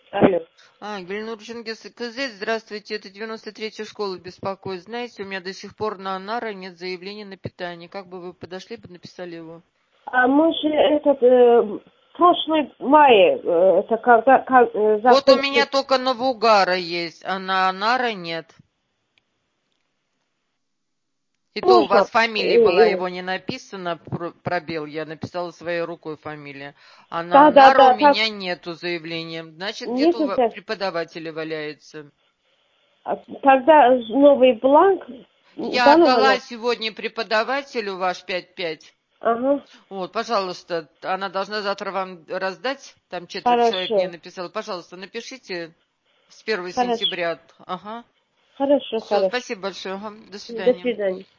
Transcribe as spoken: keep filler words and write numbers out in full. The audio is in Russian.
Алло. А, Гульнур Чингис-Кызет, здравствуйте, это девяносто третья школа беспокоит. Знаете, у меня до сих пор на Анара нет заявления на питание. Как бы вы подошли бы, написали его? А мы же этот, э, прошлый мае, э, это когда, как, э, Вот у закончили. меня только на Бугара есть, а на Анара нет. И то у Можно. вас фамилия была, Э, его не написано, пр- пробел, я написала своей рукой фамилия. А на да, да, Анара у да, так, меня нету заявления. Значит, где-то у нету, ва- да. преподавателя валяется. А тогда новый бланк Я заново отдала надо. сегодня преподавателю ваш пять пять. Ага, Вот, пожалуйста, она должна завтра вам раздать, там четверть человек мне хорошо, написала. Пожалуйста, напишите с первого хорошо, сентября. Ага. хорошо, Все, хорошо. спасибо большое. Ага, до До свидания. свидания.